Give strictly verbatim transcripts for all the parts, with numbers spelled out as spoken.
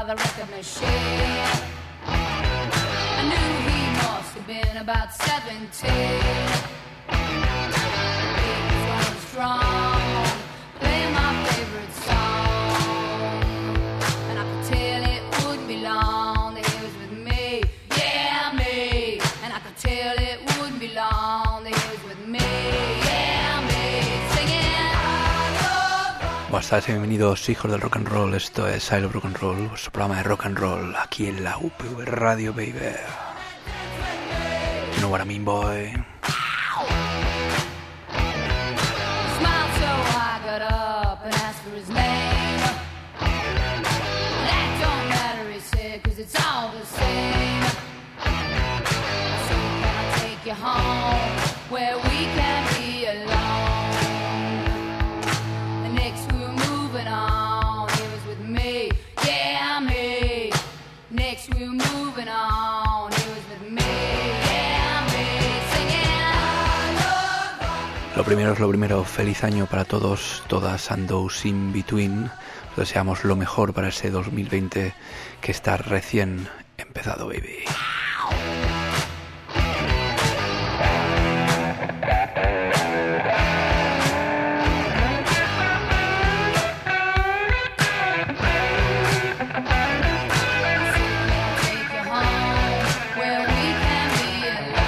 the record machine. I knew he must have been about seventeen. He was running strong, playing my favorite song, and I could tell it wouldn't be long that he was with me, yeah me, and I could tell it wouldn't be long that he was with me, yeah me, singing I love. Buenas tardes y bienvenidos, hijos del rock and roll. Esto es I Love Rock and Roll, vuestro programa de rock and roll aquí en la U P V Radio, baby. You know what I mean, boy. Smiled so I got up and asked for his name. That don't matter, he said, cause it's all the same. So can I take you home where we can be alone? The next we were moving on, he was with me, yeah me. Next we were moving on, he was with me, yeah me. Singing I love rock. Lo primero es lo primero, feliz año para todos, todas and those in between. Os deseamos lo mejor para ese dos mil veinte que está recién empezado, baby. Take you home where we can be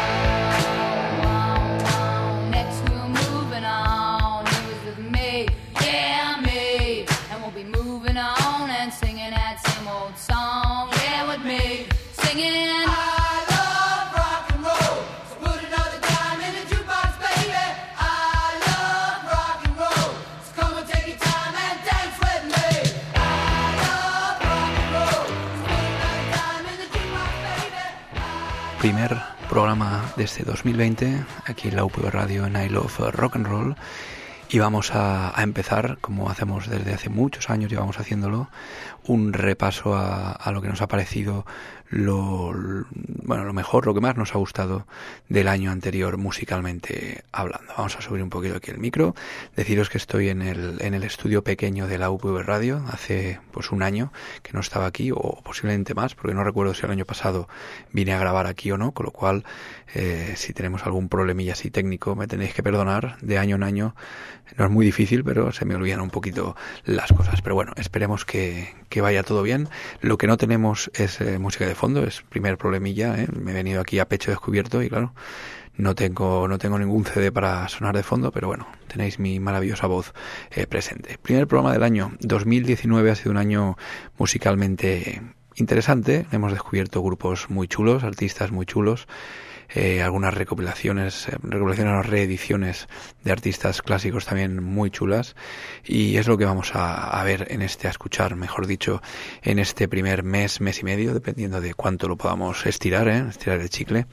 alone. Next we're moving on. He was with me, yeah me, and we'll be moving on and singing that same old song. Yeah, with me, singing. I love rock and roll. So put another dime in the jukebox, baby. I love rock and roll. So come and take your time and dance with me. I love rock and roll. So put another dime in the jukebox, baby. Primer programa de este dos mil veinte aquí en la U P V Radio en I Love Rock and Roll. Y vamos a, a empezar, como hacemos desde hace muchos años, llevamos haciéndolo, un repaso a, a lo que nos ha parecido lo, bueno, lo mejor, lo que más nos ha gustado del año anterior musicalmente hablando. Vamos a subir un poquito aquí el micro, deciros que estoy en el, en el estudio pequeño de la U P V Radio, hace pues un año que no estaba aquí, o posiblemente más, porque no recuerdo si el año pasado vine a grabar aquí o no, con lo cual eh, si tenemos algún problemilla así técnico me tenéis que perdonar, de año en año no es muy difícil, pero se me olvidan un poquito las cosas. Pero bueno, esperemos que, que vaya todo bien. Lo que no tenemos es eh, música de fondo, es primer problemilla, ¿eh? Me he venido aquí a pecho descubierto y claro, no tengo no tengo ningún C D para sonar de fondo, pero bueno, tenéis mi maravillosa voz eh, presente. Primer programa del año dos mil diecinueve, ha sido un año musicalmente interesante. Hemos descubierto grupos muy chulos, artistas muy chulos. Eh, algunas recopilaciones, eh, recopilaciones o reediciones de artistas clásicos también muy chulas, y es lo que vamos a, a ver en este, a escuchar, mejor dicho, en este primer mes, mes y medio, dependiendo de cuánto lo podamos estirar, ¿eh? estirar el chicle.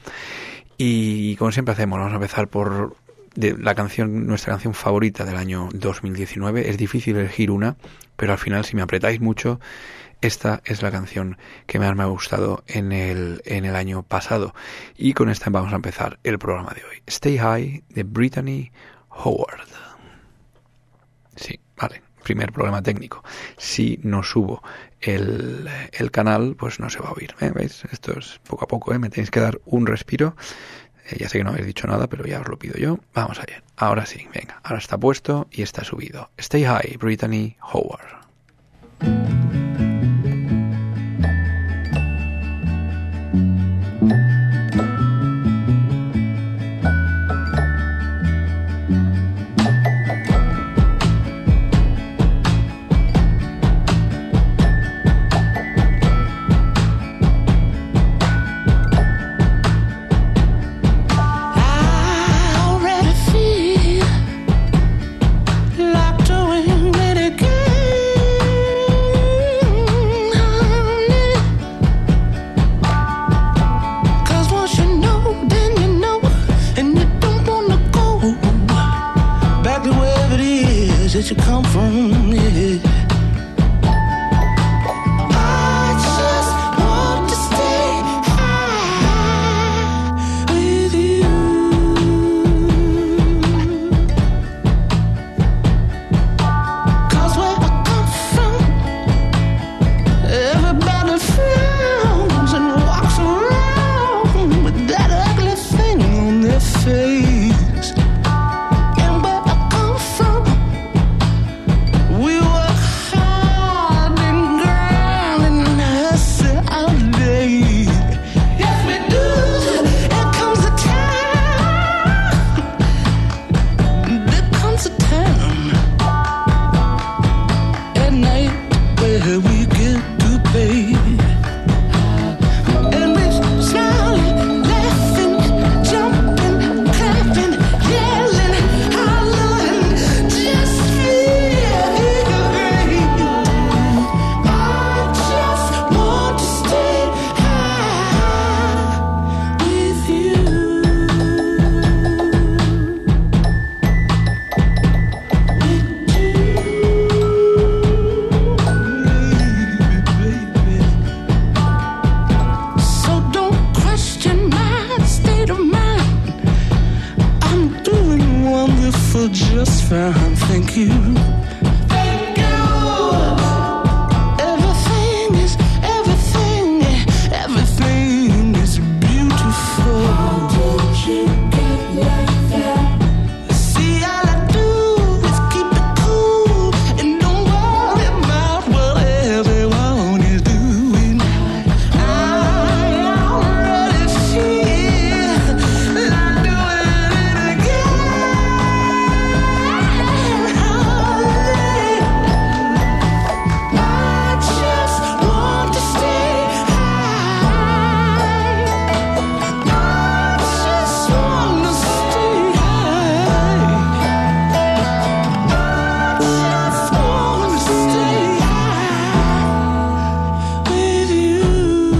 Y como siempre hacemos, vamos a empezar por de la canción, nuestra canción favorita del año dos mil diecinueve. Es difícil elegir una, pero al final, si me apretáis mucho, esta es la canción que más me ha gustado en el, en el año pasado. Y con esta vamos a empezar el programa de hoy. Stay High, de Brittany Howard. Sí, vale. Primer problema técnico. Si no subo el, el canal, pues no se va a oír. ¿eh? ¿Veis? Esto es poco a poco, ¿eh? Me tenéis que dar un respiro. Eh, ya sé que no habéis dicho nada, pero ya os lo pido yo. Vamos allá. Ahora sí, venga. Ahora está puesto y está subido. Stay High, Brittany Howard. Like doing it again. yeah, we get to pay. And we're smiling, laughing, jumping, clapping, yelling, hollering, just feeling great. I just want to stay high with you. So don't question my state of mind. I'm doing wonderful, just fine, thank you. Thank you. Everything is, everything, everything is beautiful. How did you get like that? See, all I do is keep it cool and don't worry about what everyone is doing. I already feel like doing it again. I just want to stay high. I just want to stay high. I just want to stay high with you.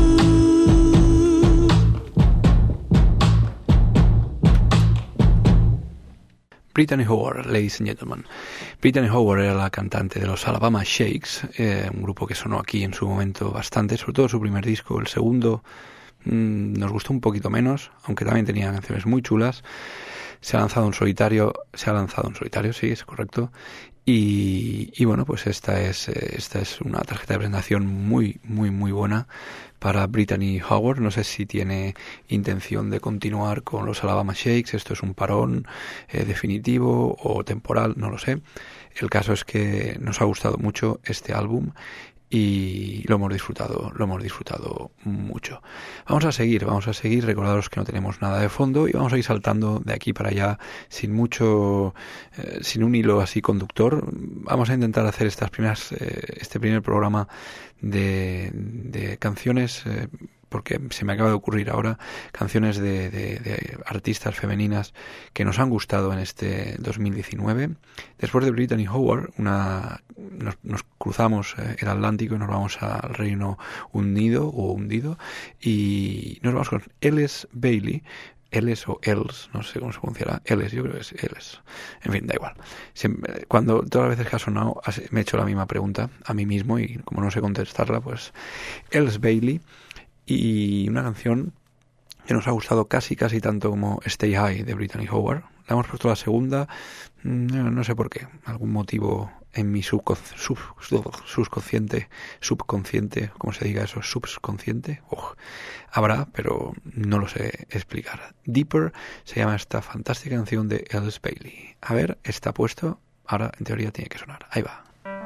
Brittany Howard, ladies and gentlemen. Brittany Howard era la cantante de los Alabama Shakes, eh, un grupo que sonó aquí en su momento bastante, sobre todo su primer disco. El segundo mmm, nos gustó un poquito menos, aunque también tenía canciones muy chulas. Se ha lanzado en solitario, se ha lanzado en solitario, sí, es correcto. Y, y bueno, pues esta es eh, esta es una tarjeta de presentación muy, muy, muy buena para Brittany Howard. No sé si tiene intención de continuar con los Alabama Shakes. Esto es un parón eh, definitivo o temporal, no lo sé. El caso es que nos ha gustado mucho este álbum y lo hemos disfrutado, lo hemos disfrutado mucho. Vamos a seguir, vamos a seguir, recordaros que no tenemos nada de fondo y vamos a ir saltando de aquí para allá sin mucho, eh, sin un hilo así conductor. Vamos a intentar hacer estas primeras, eh, este primer programa de, de canciones, eh, porque se me acaba de ocurrir ahora, canciones de, de, de artistas femeninas que nos han gustado en este dos mil diecinueve. Después de Brittany Howard, una, nos, nos cruzamos eh, el Atlántico y nos vamos al Reino Unido o hundido y nos vamos con Ellis Bailey. Ellis o Els, no sé cómo se pronunciará. Ellis, yo creo que es Ellis. En fin, da igual. Siempre, cuando todas las veces que ha sonado me he hecho la misma pregunta a mí mismo y como no sé contestarla, pues Ellis Bailey. Y una canción que nos ha gustado casi, casi tanto como Stay High de Brittany Howard. La hemos puesto la segunda, no, no sé por qué, algún motivo en mi subcon, sub, sub, subconsciente, subconsciente, ¿cómo se diga eso? Subconsciente, Uf, habrá, pero no lo sé explicar. Deeper se llama esta fantástica canción de Ellis Bailey. A ver, está puesto, ahora en teoría tiene que sonar. Ahí va.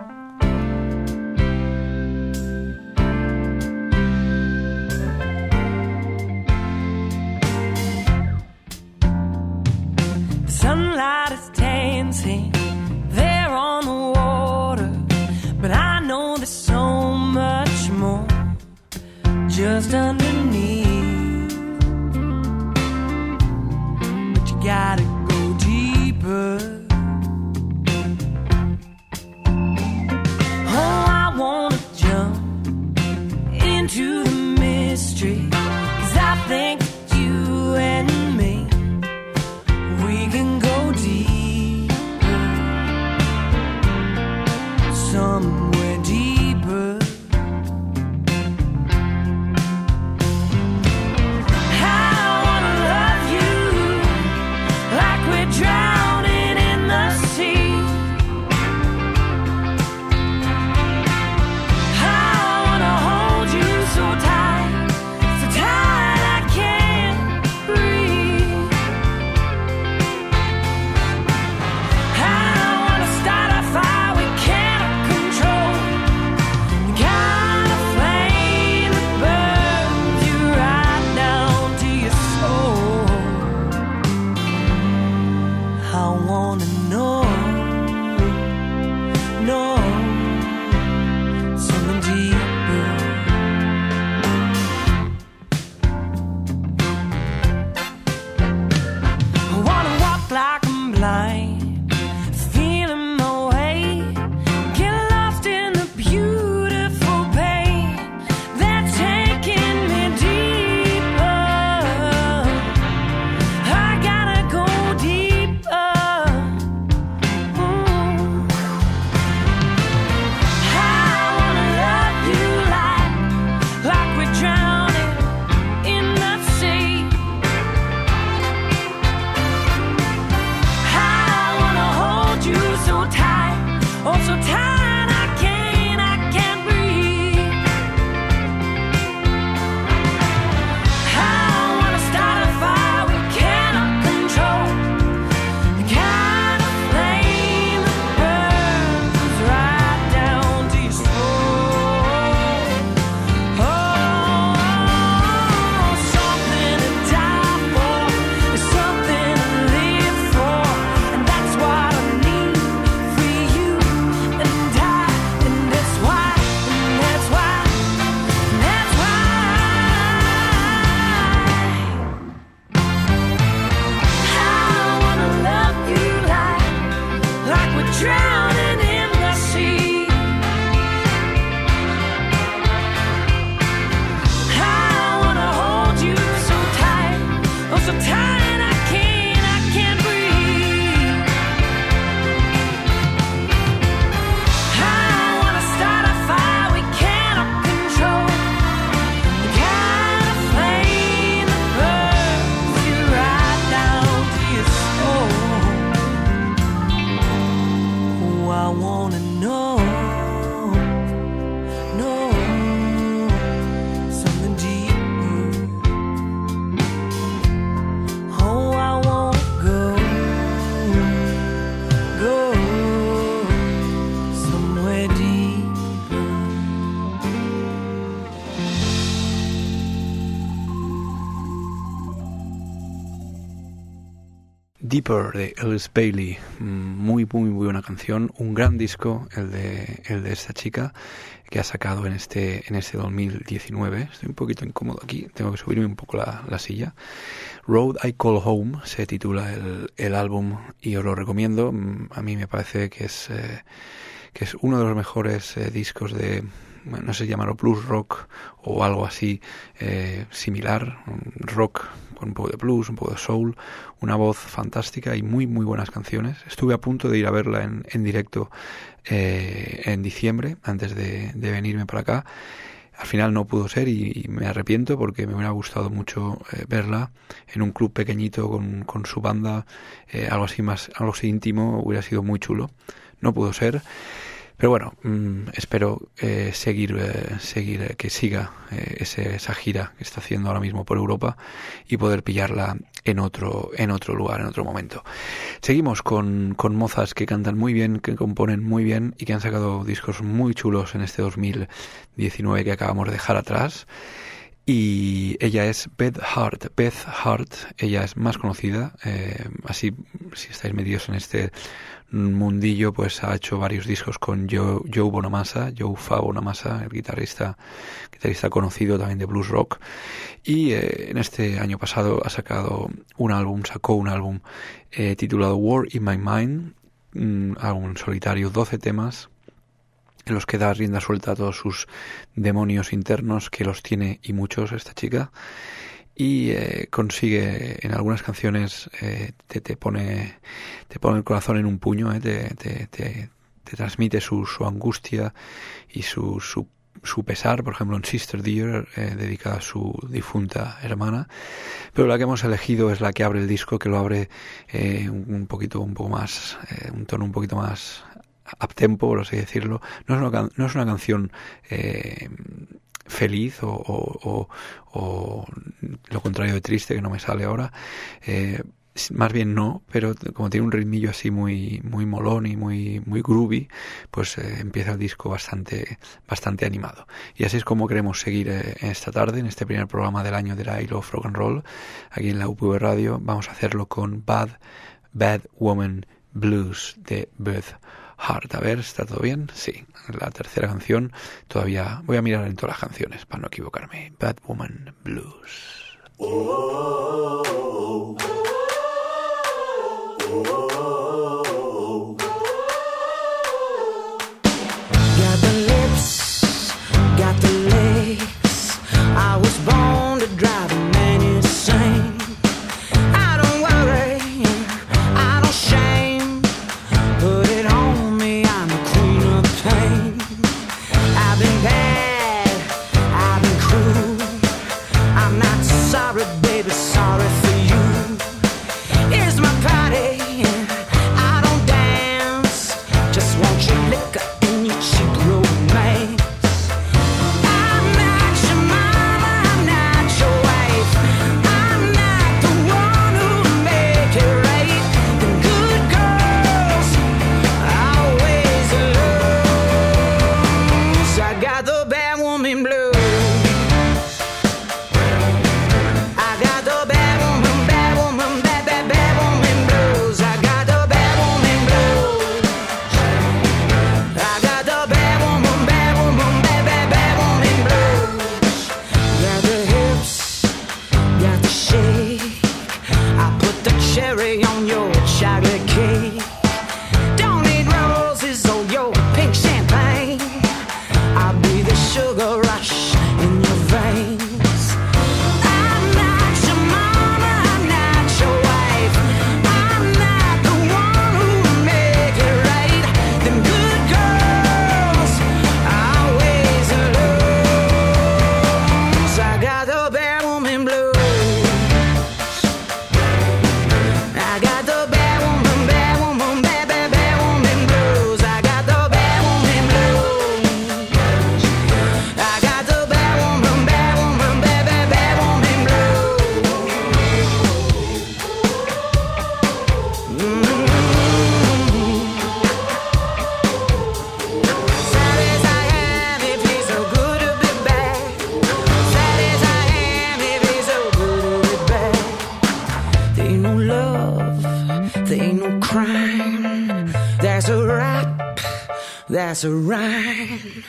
Sunlight is dancing there on the water, but I know there's so much more just underneath. But you gotta go deeper. Oh, I wanna jump into the mystery, 'cause I think that you and me, we can go deeper, somewhere deeper. Deeper de Ellis Bailey, muy muy muy buena canción, un gran disco el de el de esta chica que ha sacado en este en este dos mil diecinueve. Estoy un poquito incómodo aquí, tengo que subirme un poco la, la silla. Road I Call Home se titula el, el álbum y os lo recomiendo. A mí me parece que es eh, que es uno de los mejores eh, discos de, no sé si llamarlo blues rock o algo así eh, similar, rock con un poco de blues, un poco de soul, una voz fantástica y muy muy buenas canciones. Estuve a punto de ir a verla en, en directo eh, en diciembre, antes de, de venirme para acá. Al final no pudo ser y, y me arrepiento porque me hubiera gustado mucho eh, verla en un club pequeñito con, con su banda, eh, algo así más, algo así íntimo, hubiera sido muy chulo. No pudo ser. Pero bueno, mmm, espero eh, seguir, eh, seguir eh, que siga eh, ese, esa gira que está haciendo ahora mismo por Europa y poder pillarla en otro, en otro lugar, en otro momento. Seguimos con, con mozas que cantan muy bien, que componen muy bien y que han sacado discos muy chulos en este dos mil diecinueve que acabamos de dejar atrás. Y ella es Beth Hart. Beth Hart, ella es más conocida, eh, así si estáis metidos en este mundillo, pues ha hecho varios discos con Joe, Joe Bonamassa, Joe Fa Bonamassa, el guitarrista, guitarrista conocido también de blues rock. Y eh, en este año pasado ha sacado un álbum, sacó un álbum eh, titulado War in My Mind, un álbum solitario, doce temas, en los que da rienda suelta a todos sus demonios internos, que los tiene y muchos esta chica, y eh, consigue en algunas canciones eh, te, te pone te pone el corazón en un puño, eh, te, te, te, te transmite su, su angustia y su, su su pesar, por ejemplo en Sister Dear, eh, dedicada a su difunta hermana, pero la que hemos elegido es la que abre el disco, que lo abre eh, un, un poquito un poco más eh, un tono un poquito más uptempo, por así decirlo. No es una, no es una canción eh, feliz o, o, o, o lo contrario de triste, que no me sale ahora. Eh, más bien no, pero como tiene un ritmillo así muy muy molón y muy muy groovy, pues eh, empieza el disco bastante bastante animado. Y así es como queremos seguir eh, esta tarde, en este primer programa del año de la I Love Rock and Roll, aquí en la U P V Radio. Vamos a hacerlo con Bad Bad Woman Blues de Beth Hart. A ver, ¿está todo bien? Sí. La tercera canción, todavía voy a mirar en todas las canciones para no equivocarme. Bad Woman Blues. Oh, oh, oh, oh. Got the lips, got the legs. I was born to drive a man insane. I don't worry, I don't shame. Put it on me, I'm the queen of pain. I've been bad, I've been cruel. I'm not sorry, baby, sorry for you. Here's my party. that's a rhyme.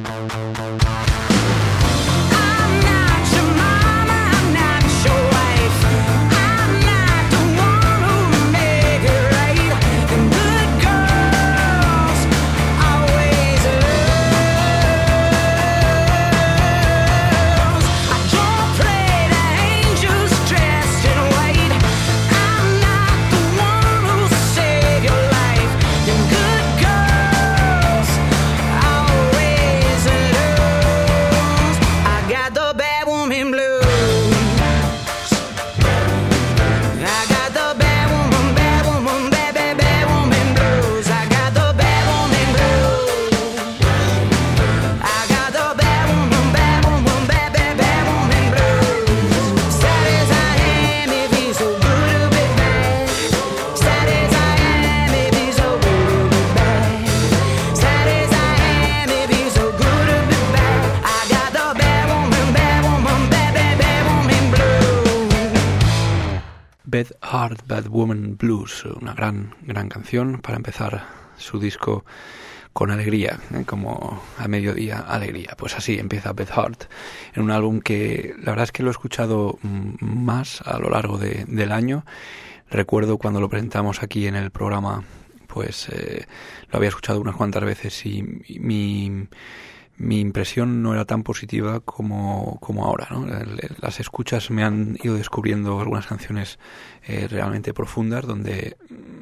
Bad Heart, Bad Woman Blues, una gran, gran canción para empezar su disco con alegría, ¿eh? Como a mediodía, alegría. Pues así empieza Bad Heart, en un álbum que la verdad es que lo he escuchado más a lo largo de, del año. Recuerdo cuando lo presentamos aquí en el programa, pues eh, lo había escuchado unas cuantas veces y, y mi... mi impresión no era tan positiva como, como ahora, ¿no? Las escuchas me han ido descubriendo algunas canciones eh, realmente profundas donde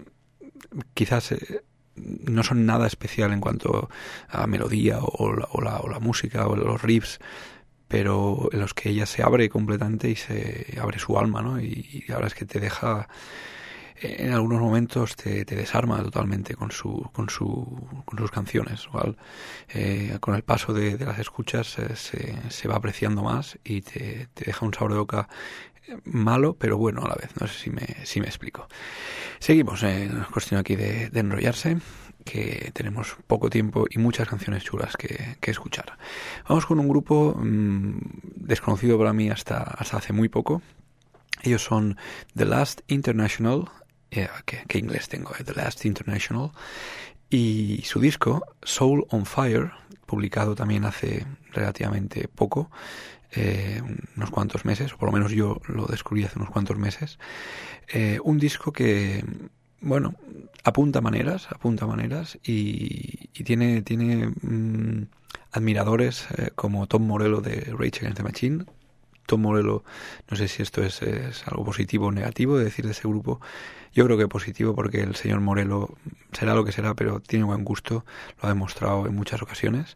quizás eh, no son nada especial en cuanto a melodía o la, o, la, o la música o los riffs, pero en los que ella se abre completamente y se abre su alma, ¿no? Y, y la verdad es que te deja... en algunos momentos te, te desarma totalmente con su con su con sus canciones, ¿vale? Eh, con el paso de, de las escuchas eh, se, se va apreciando más y te, te deja un sabor de boca malo pero bueno a la vez. No sé si me si me explico. Seguimos, eh, no es cuestión aquí de, de enrollarse, que tenemos poco tiempo y muchas canciones chulas que, que escuchar. Vamos con un grupo mmm, desconocido para mí hasta hasta hace muy poco. Ellos son The Last International. Yeah, ¿qué, qué inglés tengo? eh? The Last International. Y su disco, Soul on Fire, publicado también hace relativamente poco, eh, unos cuantos meses, o por lo menos yo lo descubrí hace unos cuantos meses. Eh, un disco que, bueno, apunta maneras, apunta maneras y, y tiene, tiene mmm, admiradores eh, como Tom Morello de Rage Against the Machine. Tom Morello, no sé si esto es, es algo positivo o negativo de decir de ese grupo. Yo creo que positivo, porque el señor Morello será lo que será, pero tiene buen gusto, lo ha demostrado en muchas ocasiones.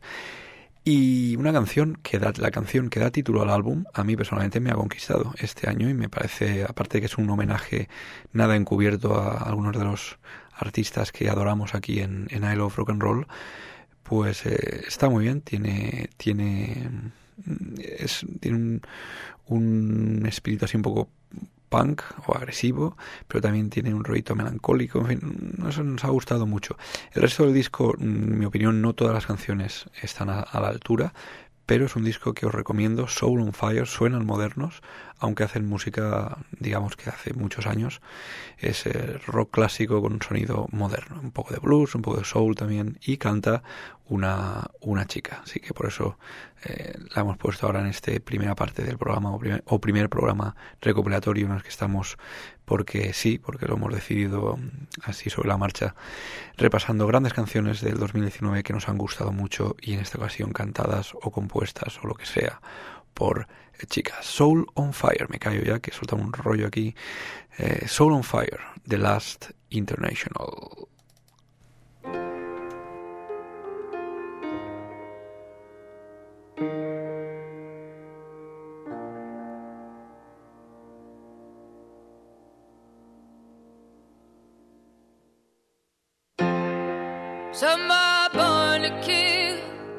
Y una canción que da, la canción que da título al álbum, a mí personalmente me ha conquistado este año y me parece, aparte de que es un homenaje nada encubierto a algunos de los artistas que adoramos aquí en, en I Love Rock and Roll, pues eh, está muy bien, tiene... tiene Es, tiene un, un espíritu así un poco punk o agresivo, pero también tiene un rollito melancólico. En fin, eso nos ha gustado mucho. El resto del disco, en mi opinión, no todas las canciones están a, a la altura, pero es un disco que os recomiendo. Soul on Fire, suenan modernos, aunque hacen música, digamos que hace muchos años. Es eh, rock clásico con un sonido moderno, un poco de blues, un poco de soul también, y canta una, una chica. Así que por eso eh, la hemos puesto ahora en esta primera parte del programa, o primer, o primer programa recopilatorio en el que estamos, porque sí, porque lo hemos decidido así sobre la marcha, repasando grandes canciones del dos mil diecinueve que nos han gustado mucho y en esta ocasión cantadas o compuestas o lo que sea por eh, chicas. Soul on Fire, me callo ya que he soltado un rollo aquí. eh, Soul on Fire, The Last International. Some are born to kill,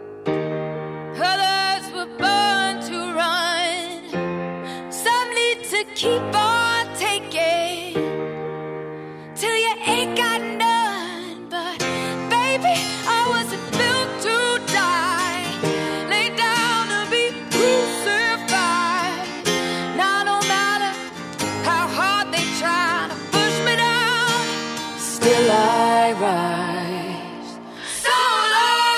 others were born to run. Some need to keep on taking till you ain't got none. But baby, I wasn't built to die, lay down to be crucified. Now no matter how hard they try to push me down, still I rise. So long.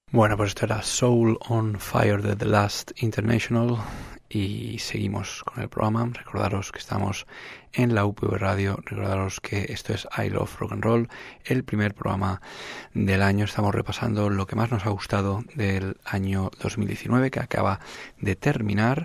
Bueno, pues esto era Soul on Fire de The Last International y seguimos con el programa. Recordaros que estamos en la U P V Radio, recordaros que esto es I Love Rock and Roll, el primer programa del año. Estamos repasando lo que más nos ha gustado del año dos mil diecinueve que acaba de terminar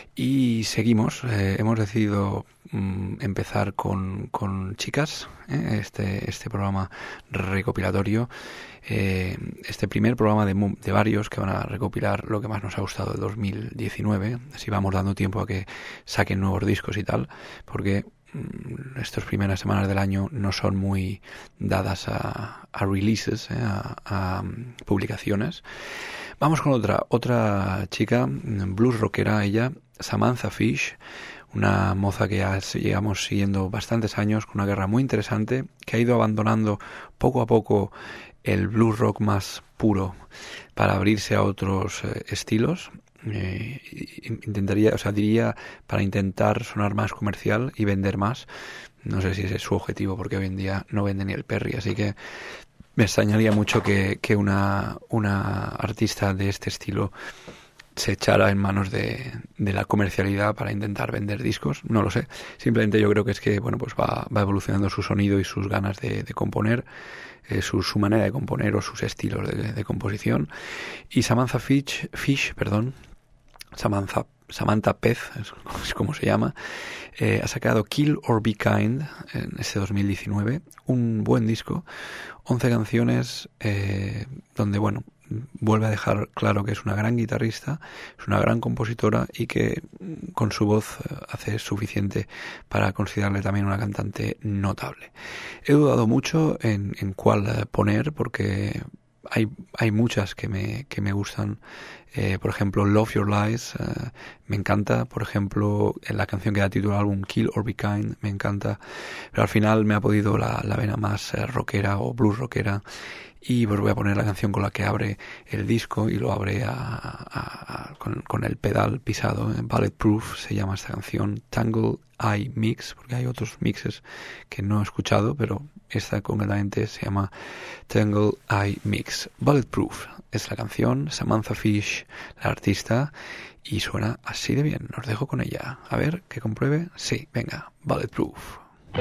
y seguimos. Eh, hemos decidido mm, empezar con, con chicas, eh, este, este programa recopilatorio. Eh, este primer programa de, de varios que van a recopilar lo que más nos ha gustado del dos mil diecinueve, así vamos dando tiempo a que saquen nuevos discos y tal, porque mm, estas primeras semanas del año no son muy dadas a, a releases, eh, a, a um, publicaciones. Vamos con otra otra chica, blues rockera ella, Samantha Fish, una moza que ya llevamos siguiendo bastantes años, con una carrera muy interesante, que ha ido abandonando poco a poco el blues rock más puro para abrirse a otros eh, estilos. Eh, intentaría, o sea, diría para intentar sonar más comercial y vender más. No sé si ese es su objetivo, porque hoy en día no vende ni el Perry, así que me extrañaría mucho que, que una, una artista de este estilo se echara en manos de, de la comercialidad para intentar vender discos. No lo sé, simplemente yo creo que es que bueno, pues va, va evolucionando su sonido y sus ganas de, de componer, eh, su, su manera de componer o sus estilos de, de composición. Y Samantha Fish, Fish perdón, Samantha, Samantha Pez, es como se llama, eh, ha sacado Kill or Be Kind en este dos mil diecinueve, un buen disco, once canciones eh, donde, bueno, vuelve a dejar claro que es una gran guitarrista, es una gran compositora y que con su voz hace suficiente para considerarle también una cantante notable. He dudado mucho en, en cuál poner porque hay, hay muchas que me, que me gustan. Eh, por ejemplo, Love Your Lies uh, me encanta. Por ejemplo, en la canción que da título al álbum Kill or Be Kind me encanta. Pero al final me ha podido la, la vena más eh, rockera o blues rockera. Y pues voy a poner la canción con la que abre el disco y lo abre a, a, a, con, con el pedal pisado. ¿eh? Bulletproof se llama esta canción. Tangle Eye Mix, porque hay otros mixes que no he escuchado, pero esta concretamente se llama Tangle Eye Mix. Bulletproof es la canción, Samantha Fish, la artista, y suena así de bien. Os dejo con ella. A ver, que compruebe. Sí, venga, Bulletproof.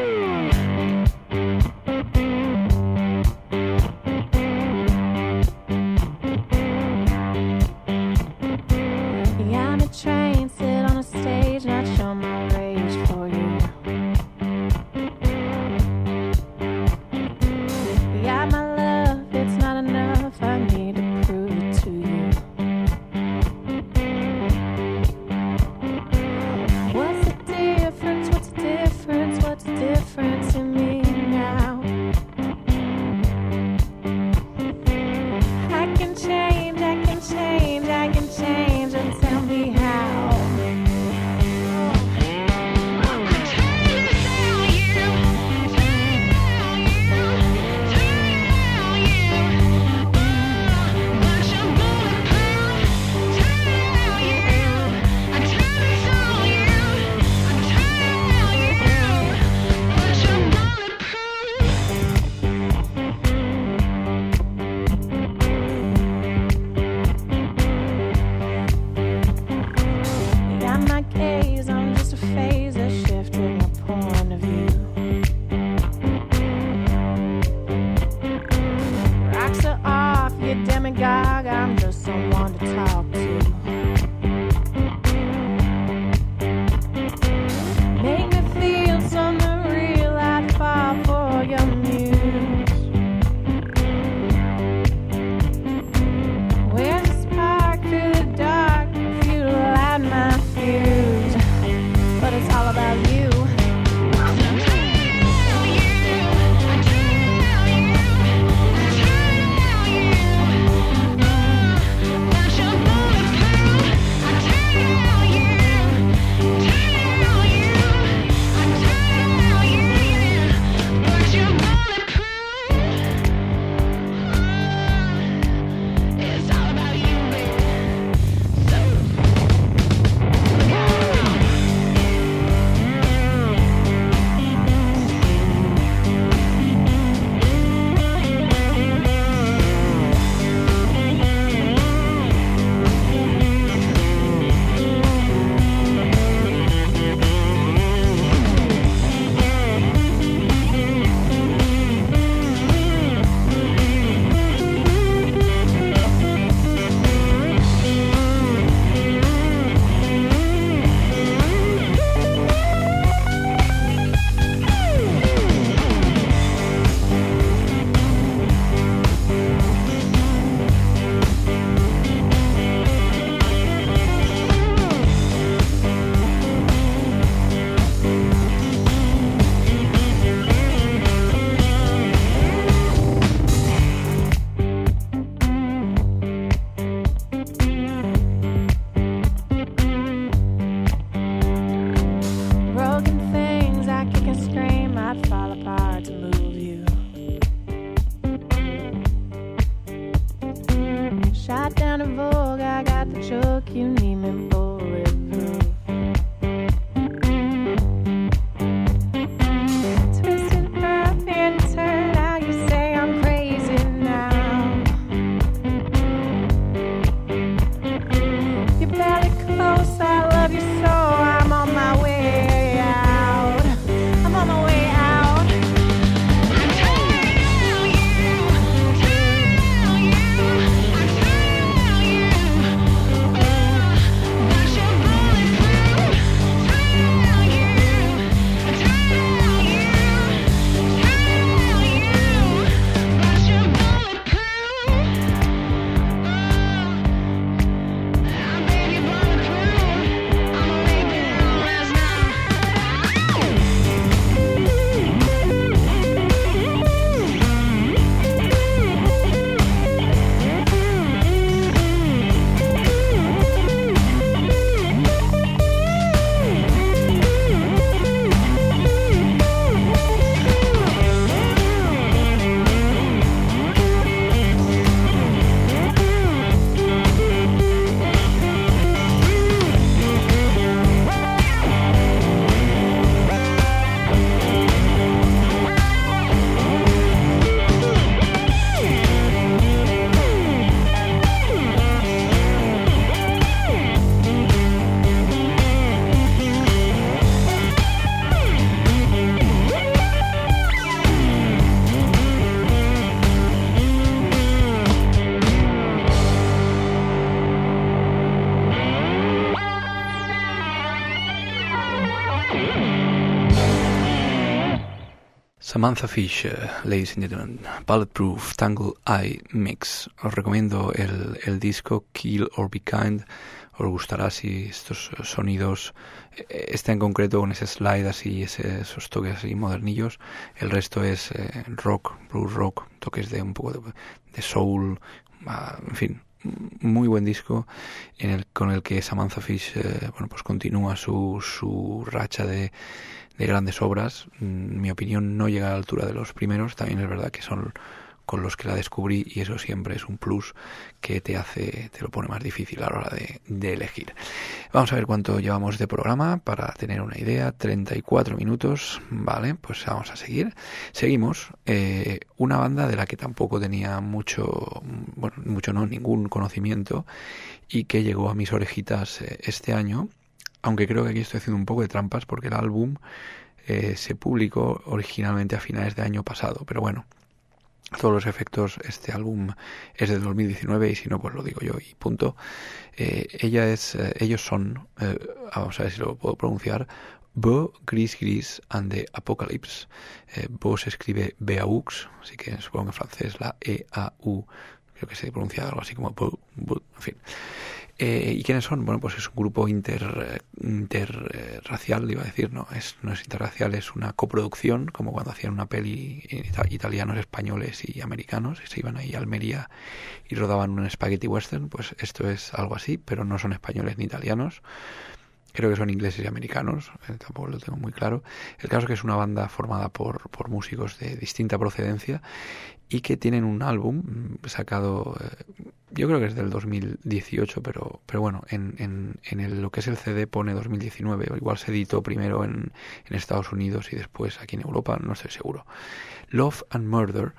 Train, sit on a stage, not show my rage for you. Yeah, my love, it's not enough, I need to prove it to you. What's the difference, what's the difference, what's the difference in me now? I can change, I can change, I can change, and tell me how. Demigod, I'm just someone to talk to. Make me feel something real, I'd fall for your muse. Where's the spark through the dark if you light my fuse? But it's all about you. I right down to Vogue. I got the truck you need me bulletproof. Twisted up and turn out, you say I'm crazy now. You're barely close, I love you so. I'm on my way out. I'm on my way out. Samantha Fish, uh, ladies and gentlemen, Bulletproof Tangle Eye Mix. Os recomiendo el, el disco Kill or Be Kind. Os gustará si estos sonidos, este en concreto con ese slide así, ese, esos toques así modernillos. El resto es eh, rock, blues rock, toques de un poco de, de soul, uh, en fin. Muy buen disco en el, con el que Samantha Fish eh, bueno, pues continúa su, su racha de, de grandes obras. En mi opinión no llega a la altura de los primeros, también es verdad que son con los que la descubrí y eso siempre es un plus que te hace, te lo pone más difícil a la hora de, de elegir. Vamos a ver cuánto llevamos de programa para tener una idea. treinta y cuatro minutos, vale, pues vamos a seguir. Seguimos, eh, una banda de la que tampoco tenía mucho, bueno, mucho no, ningún conocimiento y que llegó a mis orejitas eh, este año, aunque creo que aquí estoy haciendo un poco de trampas porque el álbum eh, se publicó originalmente a finales de año pasado, pero bueno, a todos los efectos este álbum es de dos mil diecinueve y si no pues lo digo yo y punto. Eh, ella es, eh, ellos son, eh, vamos a ver si lo puedo pronunciar, Beau Gris Gris and the Apocalypse. Eh, Beau se escribe Beaux, así que supongo que en francés la E A U, creo que se pronuncia algo así como Beau, Beau, en fin. Eh, ¿Y quiénes son? Bueno, pues es un grupo inter, interracial, eh, iba a decir, no es, no es interracial, es una coproducción, como cuando hacían una peli italianos, españoles y americanos, y se iban ahí a Almería y rodaban un spaghetti western, pues esto es algo así, pero no son españoles ni italianos. Creo que son ingleses y americanos, eh, tampoco lo tengo muy claro. El caso es que es una banda formada por, por músicos de distinta procedencia y que tienen un álbum sacado, eh, yo creo que es del dos mil dieciocho, pero pero bueno, en, en, en el, lo que es el C D pone dos mil diecinueve, o igual se editó primero en, en Estados Unidos y después aquí en Europa, no estoy seguro. Love and Murder,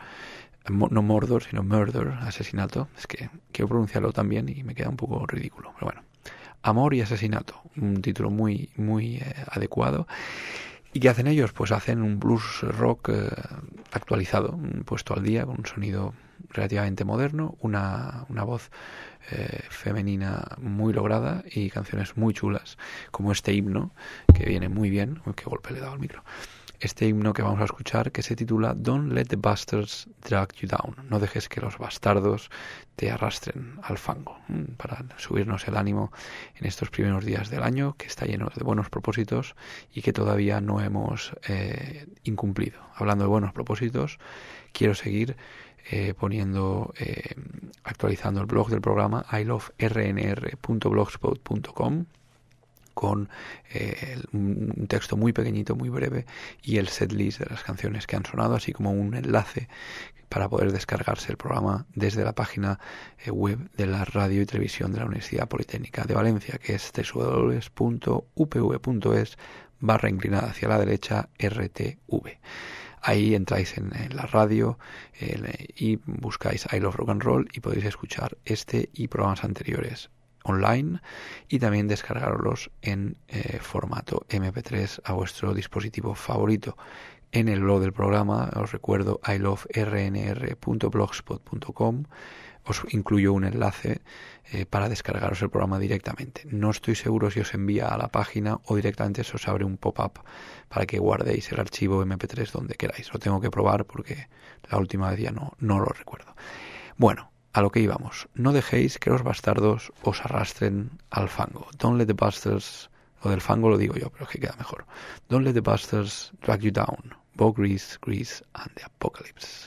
no Mordor, sino Murder, asesinato, es que quiero pronunciarlo también y me queda un poco ridículo, pero bueno. Amor y asesinato, un título muy muy eh, adecuado. ¿Y qué hacen ellos? Pues hacen un blues rock eh, actualizado, puesto al día, con un sonido relativamente moderno, una, una voz eh, femenina muy lograda y canciones muy chulas, como este himno, que viene muy bien. Uy, qué golpe le he dado al micro. Este himno que vamos a escuchar, que se titula Don't Let the Bastards Drag You Down. No dejes que los bastardos te arrastren al fango, para subirnos el ánimo en estos primeros días del año, que está lleno de buenos propósitos y que todavía no hemos eh, incumplido. Hablando de buenos propósitos, quiero seguir eh, poniendo, eh, actualizando el blog del programa i love r n r punto blogspot punto com. con eh, un texto muy pequeñito, muy breve, y el setlist de las canciones que han sonado, así como un enlace para poder descargarse el programa desde la página eh, web de la radio y televisión de la Universidad Politécnica de Valencia, que es doble u doble u doble u punto u p v punto es barra inclinada hacia la derecha R T V. Ahí entráis en, en la radio eh, y buscáis I Love Rock and Roll y podéis escuchar este y programas anteriores online y también descargarlos en eh, formato eme pe tres a vuestro dispositivo favorito. En el blog del programa os recuerdo i love r n r punto blogspot punto com. Os incluyo un enlace eh, para descargaros el programa directamente. No estoy seguro si os envía a la página o directamente se os abre un pop-up para que guardéis el archivo eme pe tres donde queráis. Lo tengo que probar porque la última vez ya no, no lo recuerdo. Bueno, a lo que íbamos. No dejéis que los bastardos os arrastren al fango. Don't let the bastards... Lo del fango lo digo yo, pero es que queda mejor. Don't let the bastards drag you down. Bo Grease, Grease and the Apocalypse.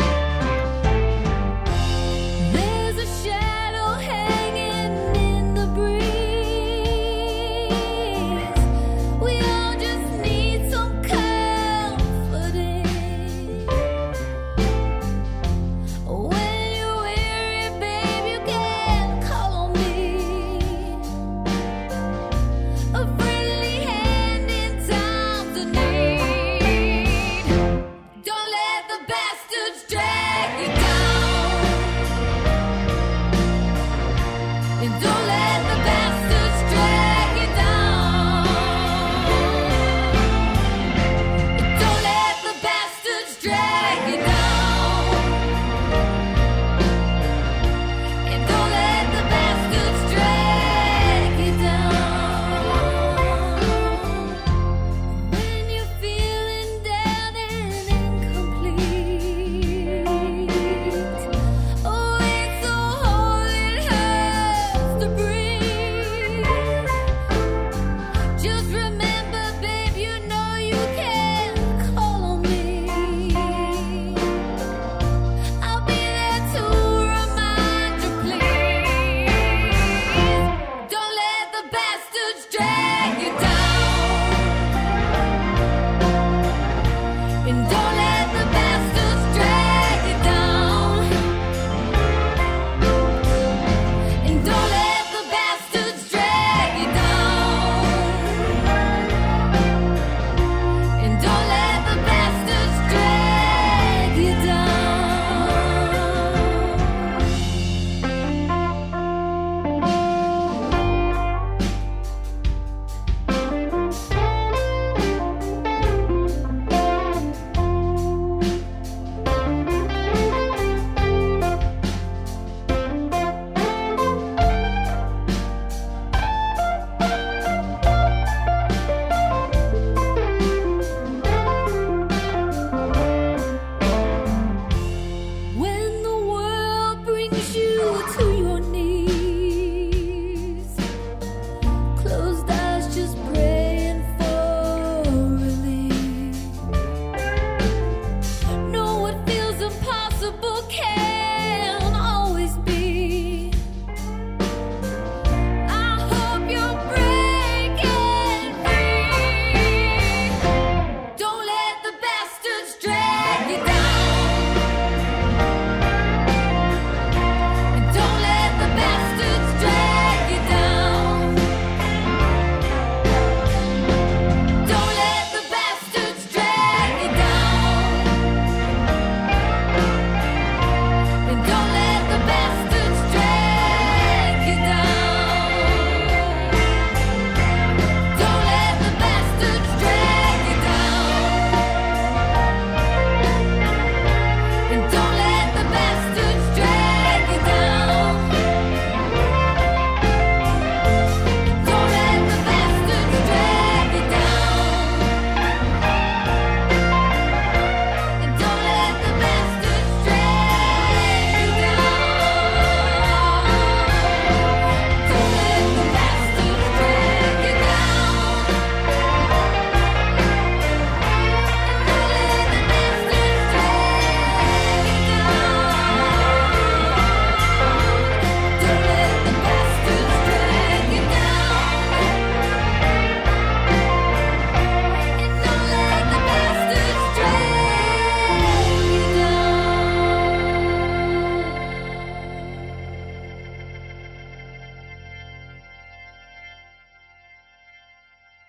There's a shadow hanging in the breeze. We all just need some comforting. When you're weary, babe, you can call on me. A friendly hand in times of need. Don't let the bastards drag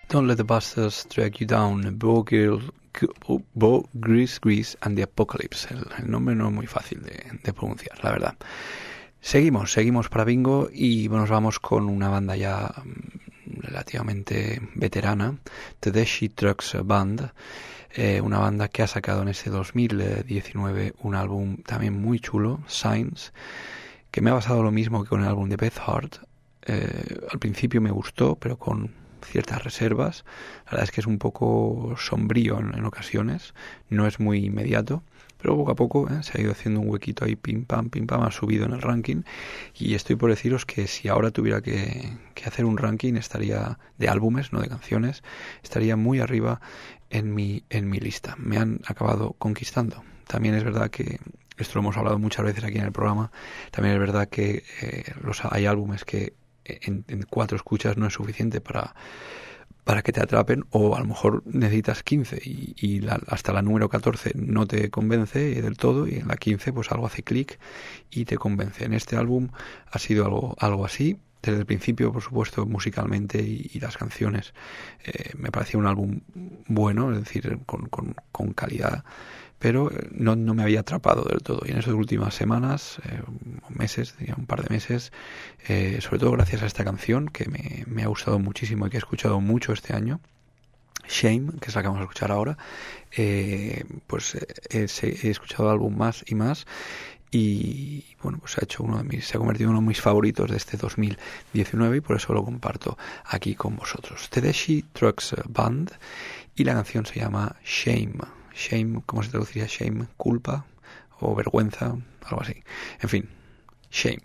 Don't Let the Bastards Drag You Down, Bo, Girl, Bo Grease Grease and the Apocalypse. El, el nombre no es muy fácil de, de pronunciar, la verdad. Seguimos, seguimos para Bingo y nos vamos con una banda ya relativamente veterana, Tedeschi Trucks Band, eh, una banda que ha sacado en este dos mil diecinueve un álbum también muy chulo, Signs, que me ha pasado lo mismo que con el álbum de Beth Hart. Eh, al principio me gustó, pero con ciertas reservas. La verdad es que es un poco sombrío en, en ocasiones, no es muy inmediato, pero poco a poco ¿eh? se ha ido haciendo un huequito ahí, pim pam, pim pam, ha subido en el ranking, y estoy por deciros que si ahora tuviera que, que hacer un ranking, estaría de álbumes, no de canciones, estaría muy arriba en mi, en mi lista. Me han acabado conquistando. También es verdad que, esto lo hemos hablado muchas veces aquí en el programa, también es verdad que eh, los, hay álbumes que en, en cuatro escuchas no es suficiente para para que te atrapen, o a lo mejor necesitas quince y, y la, hasta la número catorce no te convence del todo, y en la quince pues algo hace clic y te convence. En este álbum ha sido algo, algo así. Desde el principio, por supuesto, musicalmente y, y las canciones eh, me parecía un álbum bueno, es decir, con, con, con calidad, pero no, no me había atrapado del todo. Y en estas últimas semanas, eh, meses, diría un par de meses, eh, sobre todo gracias a esta canción que me, me ha gustado muchísimo y que he escuchado mucho este año, Shame, que es la que vamos a escuchar ahora, eh, pues eh, he, he escuchado el álbum más y más, y bueno, pues se ha hecho uno de mis, se ha convertido en uno de mis favoritos de este dos mil diecinueve, y por eso lo comparto aquí con vosotros. Tedeschi Trucks Band, y la canción se llama Shame. Shame, ¿cómo se traduciría shame? Culpa o vergüenza, algo así. En fin, Shame.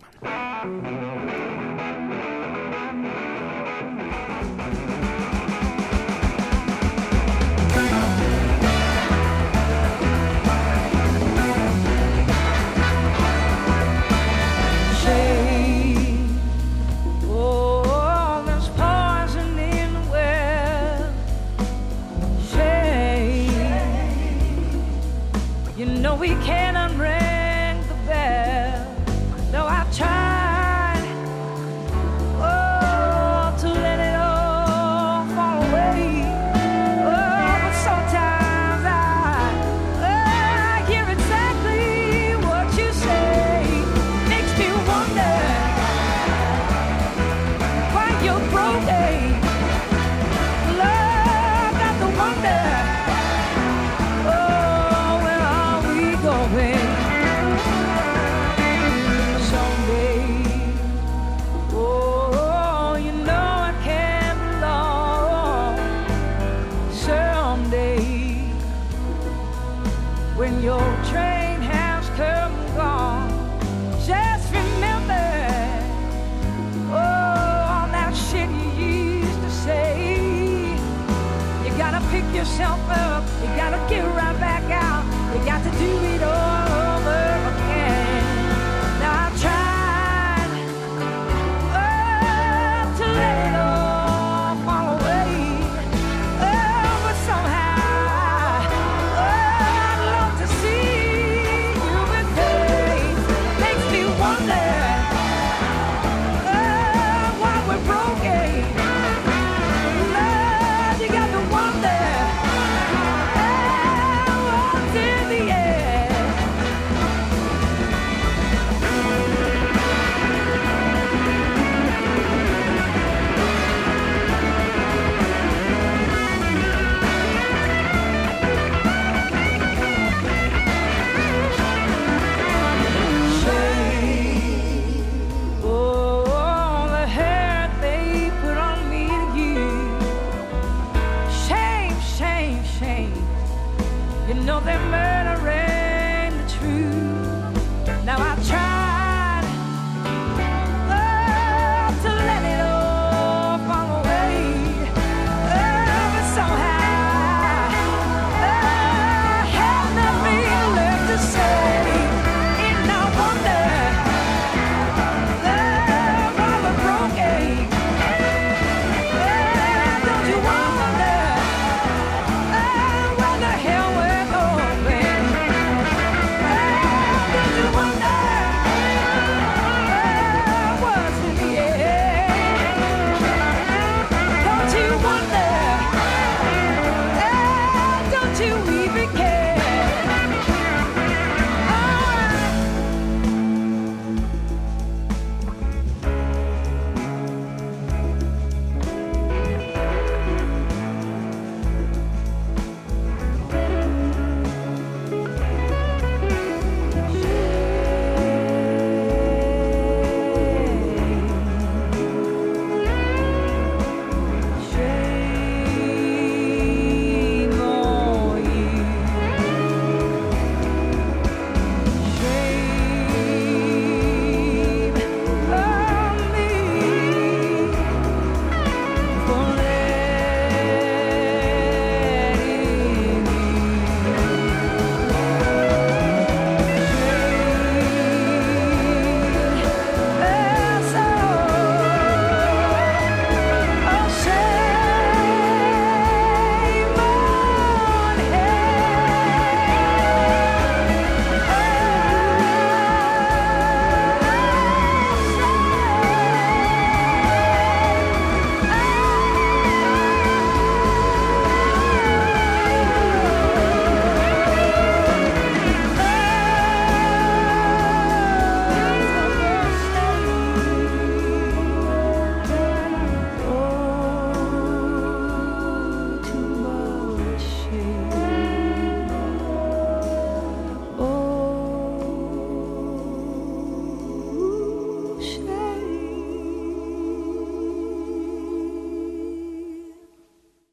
No, we can't unring the bell. No, I've tried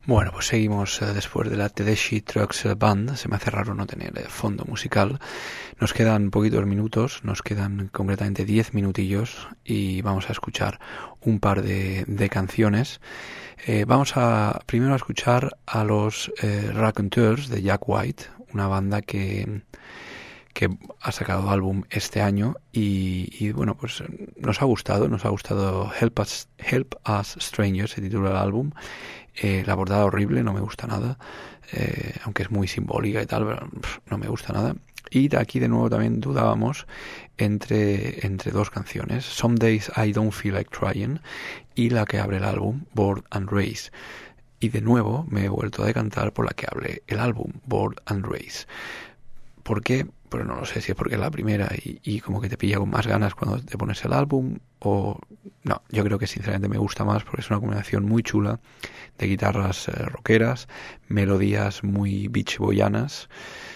Bueno, pues seguimos eh, después de la Tedeschi Trucks Band. Se me hace raro no tener eh, fondo musical. Nos quedan poquitos minutos, nos quedan concretamente diez minutillos y vamos a escuchar un par de, de canciones. Eh, vamos a primero a escuchar a los eh, Raconteurs de Jack White, una banda que... que ha sacado álbum este año y, y bueno, pues nos ha gustado, nos ha gustado Help Us, Help Us Strangers, se titula el álbum. Eh, la portada horrible, no me gusta nada, eh, aunque es muy simbólica y tal, pero pff, no me gusta nada. Y de aquí de nuevo también dudábamos entre, entre dos canciones, Some Days I Don't Feel Like Trying y la que abre el álbum, Bored and Raised. Y de nuevo me he vuelto a decantar por la que abre el álbum, Bored and Raised. ¿Por qué? Pues no lo sé, si es porque es la primera y, y como que te pilla con más ganas cuando te pones el álbum o... No, yo creo que sinceramente me gusta más porque es una combinación muy chula de guitarras eh, rockeras, melodías muy beach boyanas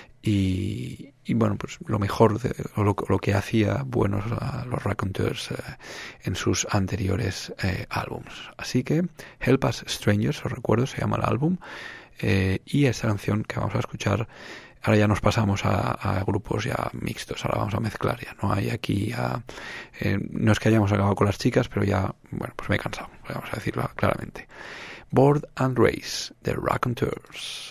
y, y bueno, pues lo mejor, de, o lo, lo que hacía buenos a los Raconteurs eh, en sus anteriores eh, álbums. Así que Help Us Strangers, os recuerdo, se llama el álbum eh, y esta canción que vamos a escuchar. Ahora ya nos pasamos a, a grupos ya mixtos, ahora vamos a mezclar ya, no hay aquí a, eh, no es que hayamos acabado con las chicas, pero ya, bueno, pues me he cansado, vamos a decirlo claramente. Bored and Raised, The Raconteurs.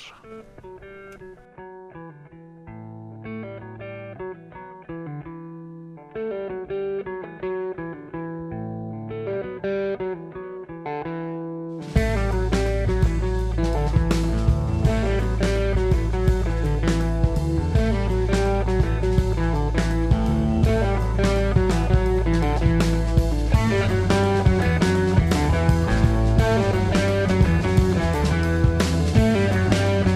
Thank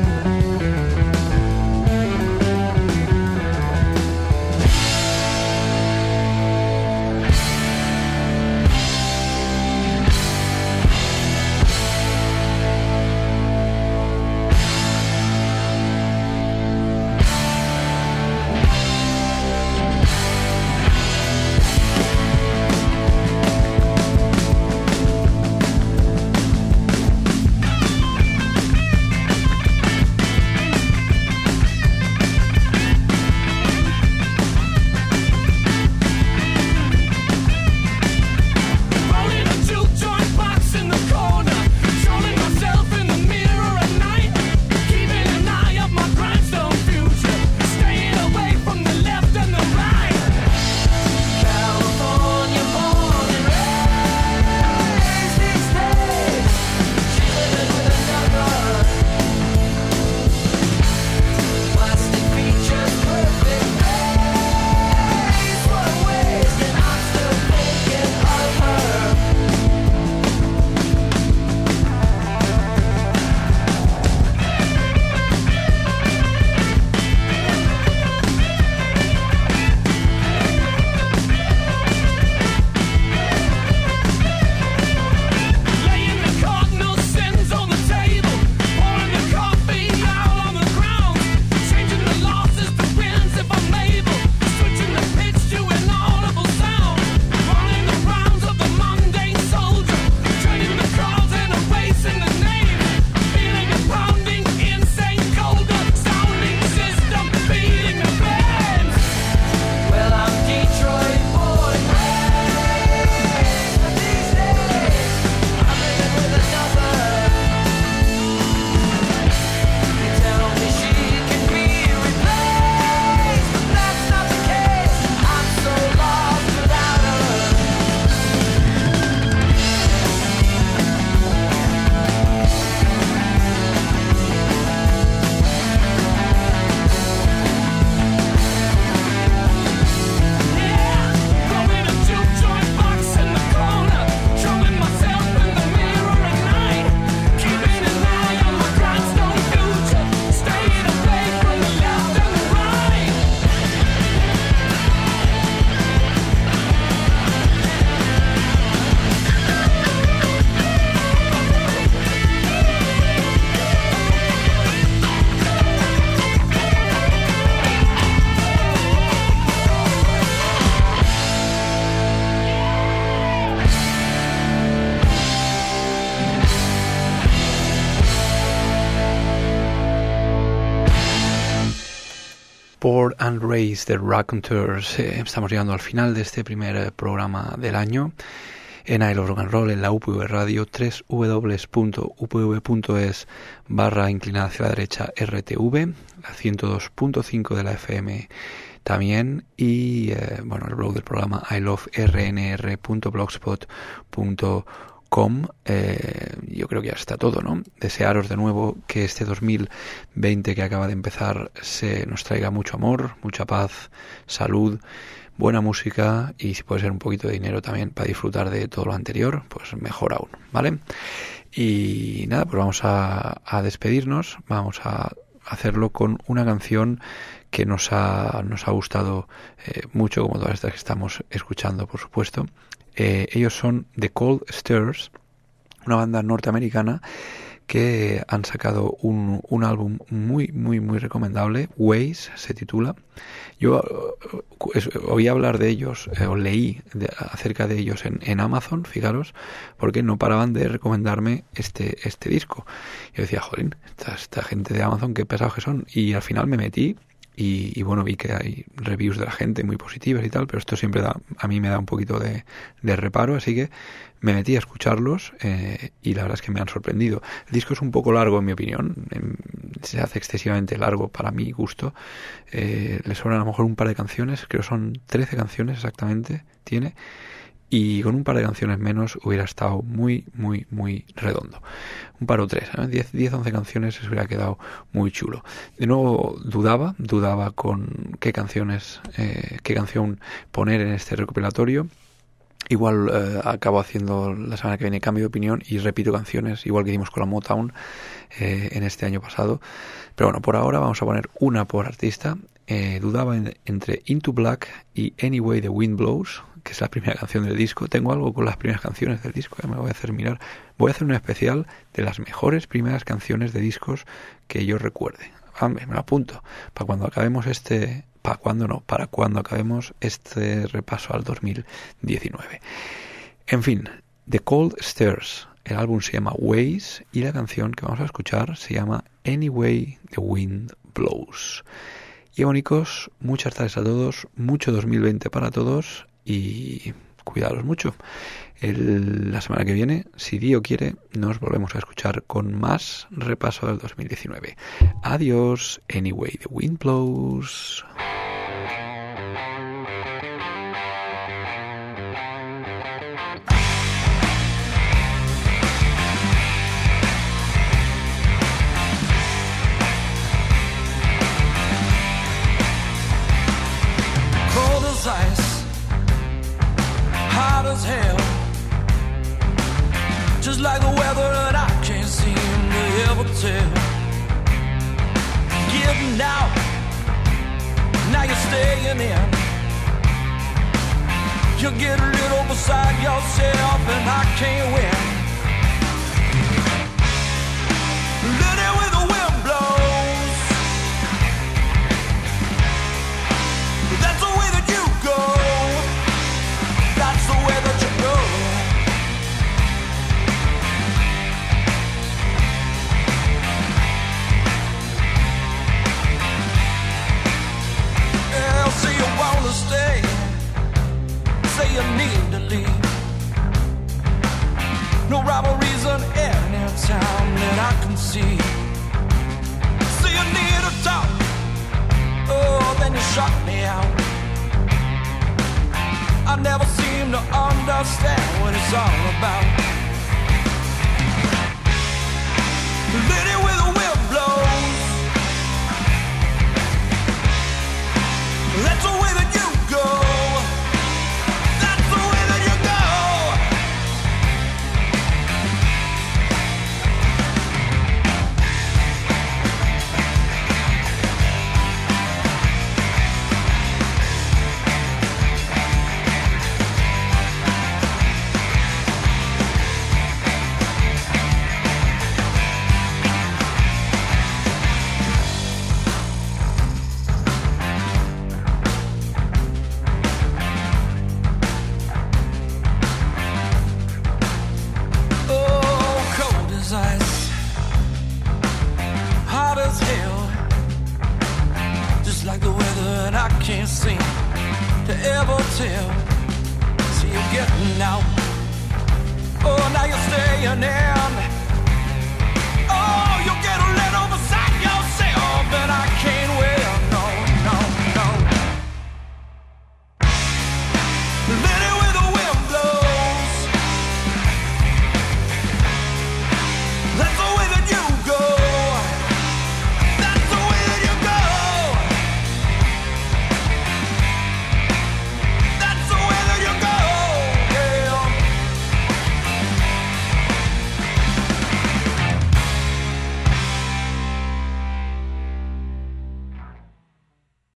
Sport and Race de Raconteurs. Eh, estamos llegando al final de este primer eh, programa del año en I Love Rock and Roll en la U P V Radio, doble u doble u doble u punto u p v punto es barra inclinada hacia la derecha R T V, la ciento dos punto cinco de la F M también, y eh, bueno, el blog del programa i love r n r punto blogspot punto com. Eh, yo creo que ya está todo, ¿no? Desearos de nuevo que este dos mil veinte que acaba de empezar se nos traiga mucho amor, mucha paz, salud, buena música y si puede ser un poquito de dinero también para disfrutar de todo lo anterior, pues mejor aún, ¿vale? Y nada, pues vamos a, a despedirnos, vamos a hacerlo con una canción que nos ha, nos ha gustado eh, mucho, como todas estas que estamos escuchando, por supuesto. Eh, ellos son The Cold Stairs, una banda norteamericana que han sacado un, un álbum muy, muy, muy recomendable. Ways se titula. Yo eh, oí hablar de ellos, eh, o leí de, acerca de ellos en, en Amazon, fijaros, porque no paraban de recomendarme este, este disco. Yo decía, jolín, esta, esta gente de Amazon, qué pesados que son. Y al final me metí. Y, y bueno, vi que hay reviews de la gente muy positivas y tal, pero esto siempre da, a mí me da un poquito de, de reparo, así que me metí a escucharlos eh, y la verdad es que me han sorprendido. El disco es un poco largo en mi opinión, en, se hace excesivamente largo para mi gusto. Eh, le sobran a lo mejor un par de canciones, creo son trece canciones exactamente, tiene. Y con un par de canciones menos hubiera estado muy, muy, muy redondo. Un par o tres, ¿eh? diez, once canciones se hubiera quedado muy chulo. De nuevo dudaba, dudaba con qué canciones, eh, qué canción poner en este recopilatorio. Igual eh, acabo haciendo la semana que viene cambio de opinión y repito canciones, igual que hicimos con la Motown eh, en este año pasado. Pero bueno, por ahora vamos a poner una por artista. Eh, dudaba en, entre Into Black y Anyway the Wind Blows, que es la primera canción del disco. Tengo algo con las primeras canciones del disco, que me voy a hacer mirar. Voy a hacer un especial de las mejores primeras canciones de discos que yo recuerde. Ah, me lo apunto. Para cuando acabemos este... Para cuando no, para cuando acabemos este repaso al dos mil diecinueve. En fin, The Cold Stairs. El álbum se llama Ways y la canción que vamos a escuchar se llama Anyway the Wind Blows. Y bónicos, muchas gracias a todos, mucho dos mil veinte para todos y cuidaros mucho. El, la semana que viene, si Dios quiere, nos volvemos a escuchar con más repaso del dos mil diecinueve. Adiós. Anyway the Wind Blows. Cold as ice, hot as hell, just like the weather that I can't seem to ever tell. Getting out, now you're staying in. You get a little beside yourself and I can't win. Let it where the wind blows, that's the way that you go, that's the way that you go. Yeah, say you wanna stay, say you need to leave. No rhyme or reason anytime that I can see. Say you need to talk, oh, then you shut me out. I never seem to understand what it's all about. Let it where the wind blows, that's the way that you go, that's the way that you go. now. Oh, now you're staying here.